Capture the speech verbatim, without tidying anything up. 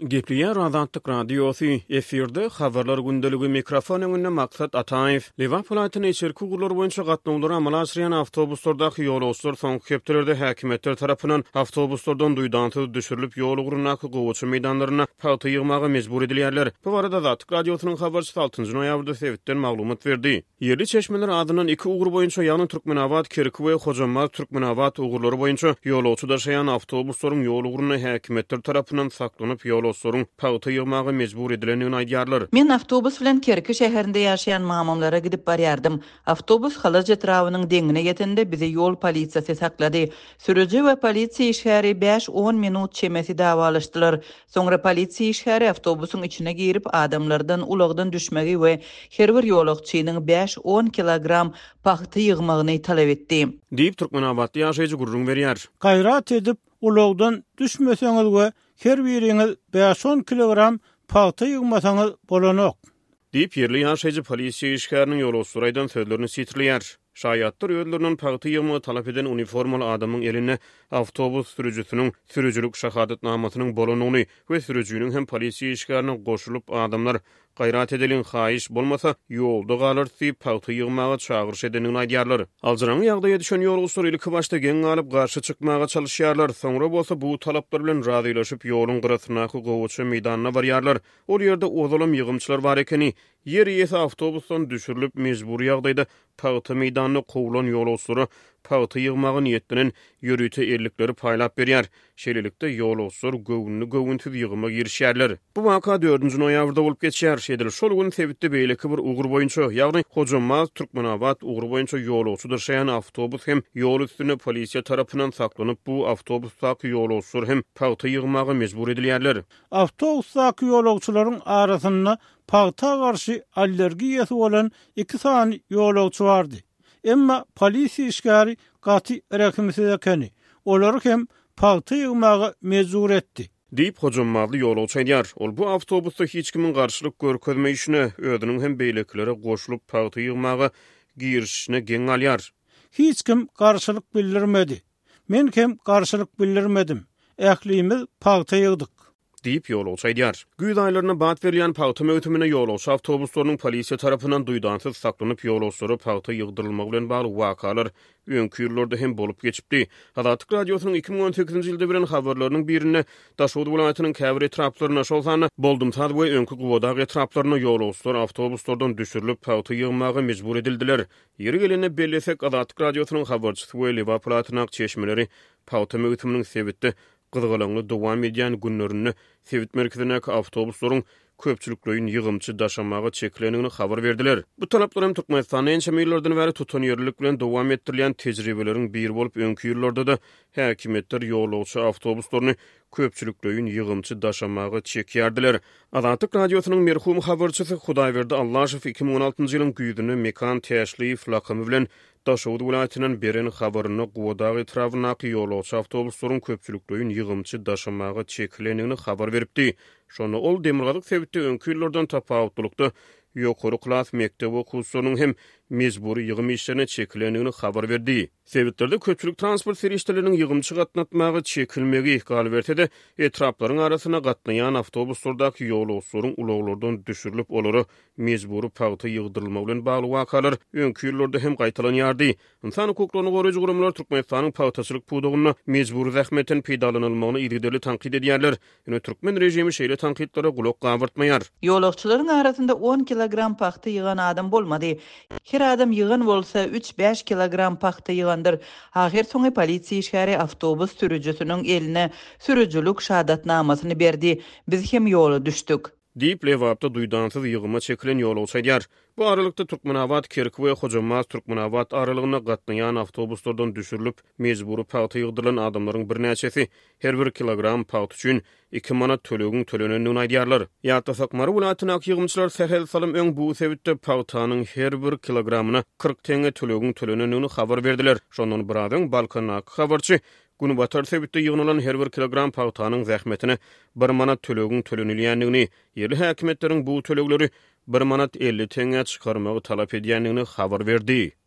Gepliyer Azatlyk radiosu efirde habarlar gündeligi mikrofon öňünde maksat Ataev Liverpool aýtyny içerki ugurlar boýunça gatnawlary amala aşyran awtobuslardaky ýolagçylar soňky hepdelerde häkimetler tarapyndan awtobuslardan duýdanty düşürilip ýol ugurunaky gowçy meýdanlaryna paýta ýygmagy mejbur edilýärler. Bu barada Azatlyk radiosynyň habarçysy altynjy noýabrda sebitden maglumat berdi. Yerli çeşmeler adynyň iki ugur boýunça ýany Türkmenabad, Kerki we Hojamaz Türkmenabad ugurlary boýunça ýolagçy daşaýan awtobuslaryň ýol uguruny häkimetler tarapyndan saklanyp ýol sorun paýta ýygmagy mejbur edilenini aýdýarlar. Men awtobus bilen Kerki şäherinde ýaşaýan mamamlara gidip barýardym. Awtobus Halas jetrawynyň deňine ýetende bizi ýol polisiýasy saklady. Sürüji we polisiýa işgäri beş on minut çemesi dawalaşdylar. Soňra polisiýa işgäri awtobusyň içine girip adamlardan ulagdan düşmegi we her bir ýolagçynyň beş on kilogram paýta ýygmagyny talap etdi. Diýip Türkmenabadda ýaşaýjy gurrun berýär. Gaýrat edip ulagdan düşmeseňiz we her biriňiz beş on kilogram paýta ýygmasaňyz bolanok. Diýip yerli ýaşaýjy polisiýa işgäriniň ýolagçylarydan sözlerini sitirleýär. Şaýatlar öýlerini paýta ýygmagy talap eden uniformaly adamyň eline awtobus sürüjüsiniň sürüjülük şahadatnamasynyň bolanyny we sürüjüniň hem polisiýa işgärine goşulyp adamlar gaýrat edilin haýyş bolmasa ýolda galar diýip paýta ýygmagy çagyrş edenini aýdýarlar. Aljaran ýagdaýa düşen ýolagçylar ilki başda geň alyp garşy çykmaga çalyşýarlar. Soňra bolsa bu talaplar bilen razylaşyp ýoluň gyrasynaky gowçy meýdanyna barýarlar. Ol ýerde ozalam ýygymçylar bar ekeni, yer ýese awtobusdan düşürilip mejburi ýagdaýda paýta meýdanyna kowulan ýolagçylary paýta ýygmagy niýetinden ýörüte erlikleri paýlap berýär. Şeýlelikde ýolagçylar gowunly gowuntyz ýygyma girişýärler. Bu waka dördünji noýabrda bolup geçýär. Şeýdil şol gün sebitde beýleki bir ugur boýunça, ýagny Hojamaz Türkmenabad ugur boýunça ýolagçy daşaýan awtobus hem ýol üstüne polisiýa tarapyndan saklanyp bu awtobusdaky ýolagçylar hem paýta ýygmagy mejbur edilýärler. Awtobusdaky ýolagçylaryň arasynda paýta garşy allergiýasy bolan iki sany ýolagçy bardy. Emma polisiýa işgäri gaty rekmisi ekeni. Olary hem paýta ýygmagy mejbur etdi. Diýip Hojamazly ýolagçy aýdýar. Ol bu awtobusda hiç kimin garşylyk görkezmeyişine, özüniň hem beýlekilere goşulyp paýta ýygmagy girişine geň alýar. Hiç kim garşylyk bildirmedi. Men hem garşylyk bildirmedim. Ählimiz paýta ýygdyk. Diýip ýolagçy aýdýar. Güýz aýlaryna bat berilýän paýta möhümine ýolagçy awtobuslarynyň polisiýa tarapyndan duýdansyz saklanyp ýolagçylary paýta ýygdyrylmagy bilen bagly wakalar öňkü ýyllarda hem bolup geçipdi. Azatlyk radiosynyň iki ming on sekizinji ýylda bilen habarlarynyň birine Daşowut welaýatynyň käbir etraplaryna şolsany Boldumsad we öňkü Gowadagy etraplaryna ýolagçylar awtobuslardan düşürilip paýta ýygmagy mejbur edildiler. Ýeri gelene bellesek Azatlyk radiosynyň habarçysy we Liverpool aýtynyň çeşmeleri paýta möhüminiň sebitde gyzgalaňly dowam edýän günlerini Sevit merkezindäki awtobuslaryň köpçülikleýin ýygymçy daşamagy çeklenigini habar berdiler. Bu talaplar hem Türkmenistanyň ençe ýyllardan bäri tutan ýerlik bilen dowam etdirilýän tejribeleriň biri bolup öňkü ýyllarda da häkimetler ýolagçy awtobuslaryny köpçülikleýin ýygymçy daşamagy çekýärdiler. Azatlyk radiosynyň merhum habarçysy Hudaýberdi Allaşew iki ming on altynjy ýylyň güýdüni Mekan Täşliýew lakamy bilen Daşowut welaýatynyň beren habaryny Gowadagy etrawynaky ýolagçy awtobuslaryň köpçülikleýin ýygymçy daşamagy çeklenigini habar beripdi. Şonu ol demirgazyk sebitde öňkü ýyllardan tapawutlukda ýokary klas mekdep okuwçylarynyň hem mejburi ýygym işlerine çeklenigini habar berdi. Sebitlerde köpçülük transport serişlerinin ýygymçy gatnatmagy çekilmegi gal berdi. Etraplaryň arasyna gatnaýan awtobuslardaky ýolagçylaryň ulaglardan düşürilip olary mejburi paýta ýygdyrylmagy bilen bagly wakalar öňkü ýyllarda hem gaýtalanýardy. İnsan hukuklaryny goraýjy gurumlar Türkmenistanyň paýtaçylyk pudugyna mejburi zähmetin peýdalanylmagyny ýerli tanqid edýärler. Ýöne türkmen rejimi şeýle tanqidlere gulak gawurtmaýar. Ýolagçylaryň arasynda on kilogram paýta ýygan adam bolmady. Her adam ýygan bolsa üç beş kilogram paýta ýygandyr. Ahir soňy polisiýa işgäri awtobus sürüjüsiniň eline sürüjülük şahadatnamasyny berdi. Biz hem ýola düşdük. Diýip Lewapda duýdansyz ýygyma çekilen ýolagçy aýdýar. Bu aralykda Türkmenabad, Kerki we Hojamaz Türkmenabad aralygyna gatnaýan awtobuslardan düşürilip mejburi paýta ýygdyrylan adamlaryň birnäçesi her bir kilogram paýta üçin iki manat tölegin tölenenini aýdýarlar. Ýa-da Sakmary welaýatynyň ýygymçylar Sehel Salym öň bu sebitde paýtanyň her bir kilogramyna kırk teňe tölegin tölenenini habar berdiler. Şondan biraden Balkanaky habarçy Günü batar sebitde ýygnalan her bir kilogram paýtanyň zähmetini bir manat tölegin tölenilýändigini, ýerli häkimetleriň bu tölegleri bir manat elli teňe çykarmagy talap edýändigini habar berdi.